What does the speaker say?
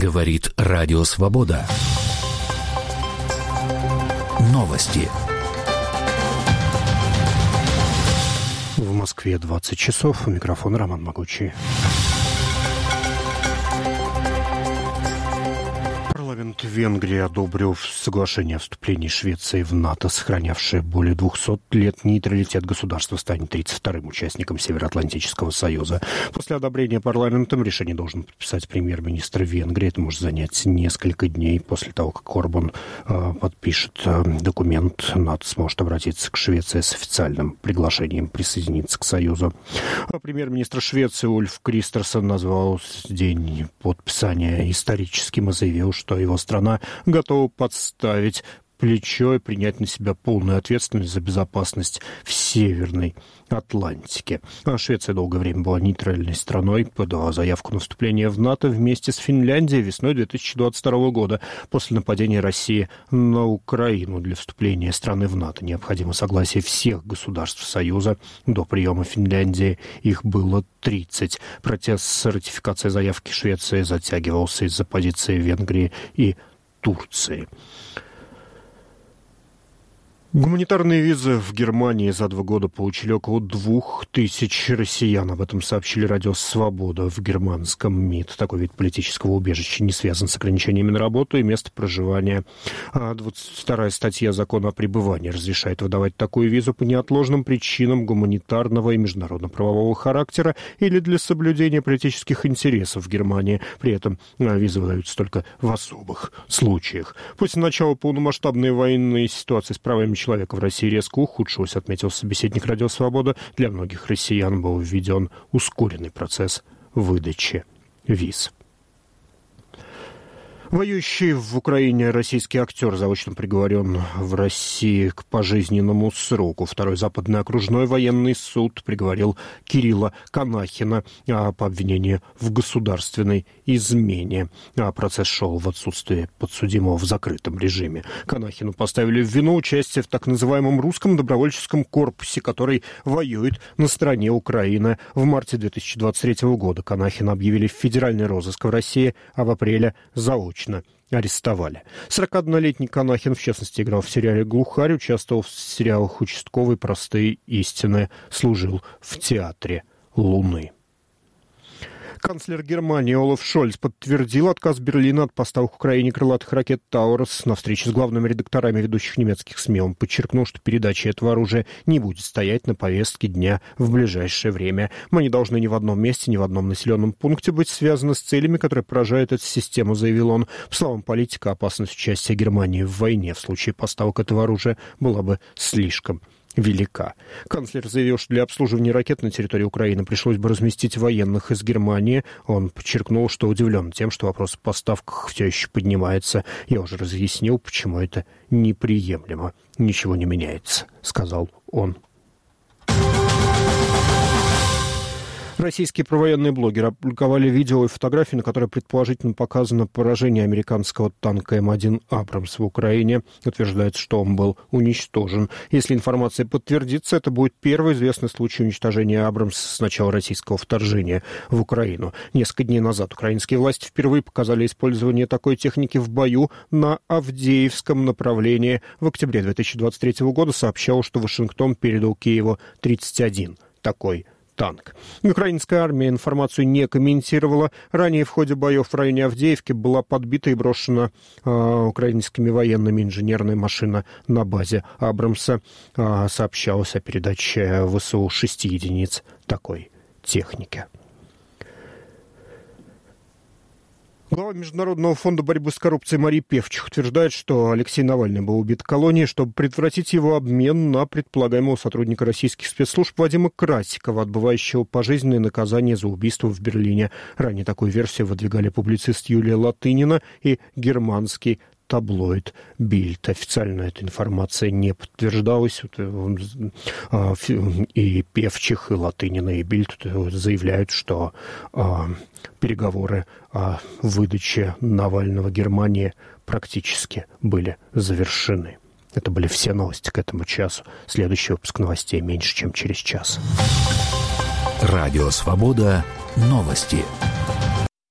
Говорит Радио Свобода. Новости. В Москве 20 часов. У микрофона Роман Могучий. Парламент Венгрии одобрил соглашение о вступлении Швеции в НАТО, сохранявшее более 200 лет нейтралитет государства, станет 32-м участником Североатлантического союза. После одобрения парламентом решение должен подписать премьер-министр Венгрии. Это может занять несколько дней. После того, как Орбан подпишет документ, НАТО сможет обратиться к Швеции с официальным приглашением присоединиться к союзу. Премьер-министр Швеции Ульф Кристерсон назвал день подписания историческим и заявил, что его страна готова подставить плечо и принять на себя полную ответственность за безопасность в Северной Атлантике. Швеция долгое время была нейтральной страной, подала заявку на вступление в НАТО вместе с Финляндией весной 2022 года. После нападения России на Украину для вступления страны в НАТО необходимо согласие всех государств Союза. До приема Финляндии их было 30. Процесс с ратификацией заявки Швеции затягивался из-за позиции Венгрии и Турции. Гуманитарные визы в Германии за 2 года получили около 2000 россиян. Об этом сообщили Радио Свобода в германском МИД. Такой вид политического убежища не связан с ограничениями на работу и место проживания. 22-я статья закона о пребывании разрешает выдавать такую визу по неотложным причинам гуманитарного и международно-правового характера или для соблюдения политических интересов в Германии. При этом визы выдаются только в особых случаях. После начала полномасштабной военной ситуации с правами человека в России резко ухудшилось, отметил собеседник Радио Свобода. Для многих россиян был введен ускоренный процесс выдачи виз. Воюющий в Украине российский актер заочно приговорен в России к пожизненному сроку. Второй западный окружной военный суд приговорил Кирилла Канахина по обвинению в государственной измене. Процесс шел в отсутствие подсудимого в закрытом режиме. Канахину поставили в вину участие в так называемом русском добровольческом корпусе, который воюет на стороне Украины. В марте 2023 года Канахина объявили в федеральный розыск в России, а в апреле заочно арестовали. 41-летний Канахин, в частности, играл в сериале «Глухарь», участвовал в сериалах «Участковый», «Простые истины», служил в театре «Луны». Канцлер Германии Олаф Шольц подтвердил отказ Берлина от поставок Украине крылатых ракет «Таурус». На встрече с главными редакторами ведущих немецких СМИ он подчеркнул, что передача этого оружия не будет стоять на повестке дня в ближайшее время. Мы не должны ни в одном месте, ни в одном населенном пункте быть связаны с целями, которые поражают эту систему, заявил он. По словам политика, опасность участия Германии в войне в случае поставок этого оружия была бы слишком велика. Канцлер заявил, что для обслуживания ракет на территории Украины пришлось бы разместить военных из Германии. Он подчеркнул, что удивлен тем, что вопрос о поставках все еще поднимается. Я уже разъяснил, почему это неприемлемо. Ничего не меняется, сказал он. Российские провоенные блогеры опубликовали видео и фотографии, на которых предположительно показано поражение американского танка М1 «Абрамс» в Украине. Утверждается, что он был уничтожен. Если информация подтвердится, это будет первый известный случай уничтожения «Абрамса» с начала российского вторжения в Украину. Несколько дней назад украинские власти впервые показали использование такой техники в бою на Авдеевском направлении. В октябре 2023 года сообщал, что Вашингтон передал Киеву 31 такой танк. Украинская армия информацию не комментировала. Ранее в ходе боев в районе Авдеевки была подбита и брошена украинскими военными инженерная машина на базе «Абрамса». Сообщалось о передаче ВСУ 6 единиц такой техники. Глава Международного фонда борьбы с коррупцией Мария Певчих утверждает, что Алексей Навальный был убит в колонии, чтобы предотвратить его обмен на предполагаемого сотрудника российских спецслужб Вадима Красикова, отбывающего пожизненное наказание за убийство в Берлине. Ранее такую версию выдвигали публицист Юлия Латынина и германский таблоид «Бильд». Официально эта информация не подтверждалась. И Певчих, и Латынина, и «Бильд» заявляют, что переговоры о выдаче Навального Германии практически были завершены. Это были все новости к этому часу. Следующий выпуск новостей меньше, чем через час. Радио «Свобода». Новости.